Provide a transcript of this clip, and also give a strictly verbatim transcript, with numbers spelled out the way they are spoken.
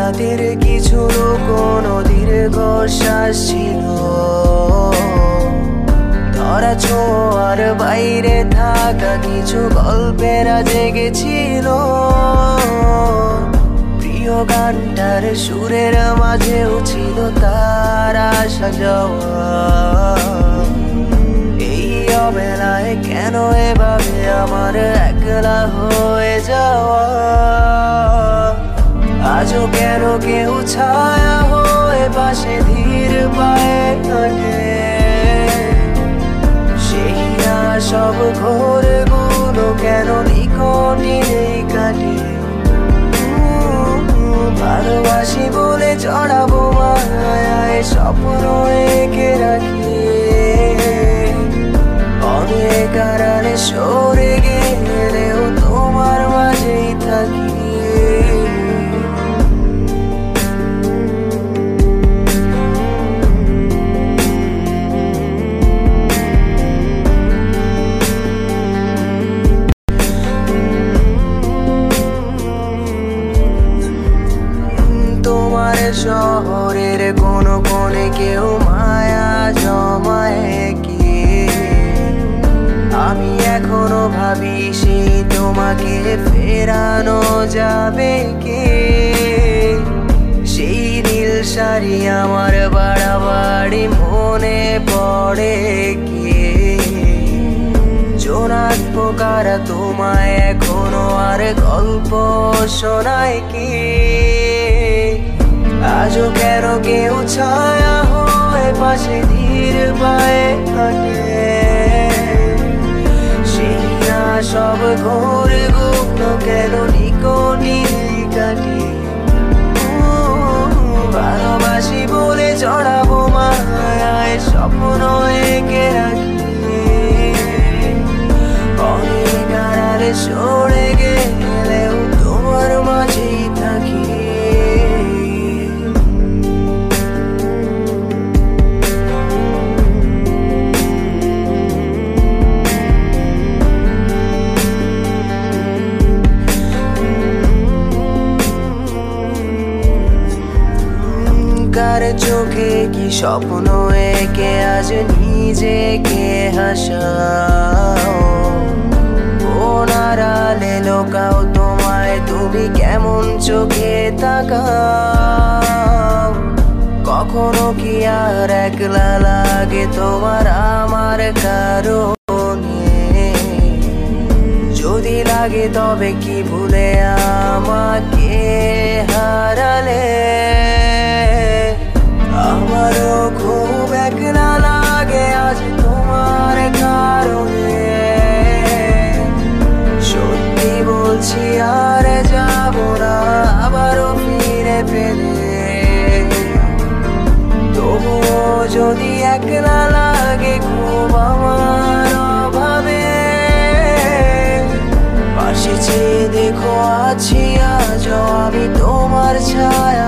রাতের কিছু লুকোনো দীর্ঘশ্বাস ছিল, ধরা ছোঁয়ার বাইরে থাকা কিছু গল্পেরা জেগেছিল। প্রিয় গানটার সুরের মাঝেও ছিল তার আসা যাওয়া। এই অবেলায় কেন এভাবে আমার একলা হয়ে যাওয়া? আজও কেন কেউ ছায়া হয়ে পাশে ধীর পায়ে থাকে? সেই না সব ঘোরগুলো কেন নিকটে নেই কাটে? ভালোবাসি বলে চড়াবো মায়ায় স্বপ্ন এঁকে রাখি, অনেক আড়ালে সরে গেলেও তোমার মাঝেই থাকি। তোমার শহরের কোন কোণে কেউ মায়া জমায় কি? আমি এখনো ভাবি সেই তোমাকে ফেরানো যাবে কি? সেই নীল শাড়ি আমার বাড়াবাড়ি মনে পড়ে কি? জোনাক পোকারা তোমায় এখনো আর গল্প শোনায় কি? আজও কেন কেউ ছায়া হয়ে পাশে ধীর পায়ে হাঁটে? সেই না সব ঘোর গুলো কেন নিকটে কাটে? ভালোবাসি বলে চড়াবো মায়ায় স্বপ্ন এঁকে রাখি, অনেক আড়ালে সরে গেলেও তোমার মাঝেই থাকি। কার চোখে কি স্বপ্ন এঁকে আজ নিজেকে হাসাও? কোন আড়ালে লোকাও তোমায় তুমি কেমন চোখে তাকাও? কখনো কি আর একলা লাগে তোমার আমার কারণে? যদি লাগে তবে কি ভুলে আমাকে হারালে? আমারও খুব একলা লাগে আজ তোমার কারণে। সত্যি বলছি আর যাবো না আবারও ফিরে পেলে। তবুও যদি একলা লাগে খুব আমার অভাবে, পাশে চেয়ে দেখো আছি আজও আমি তোমার ছায়া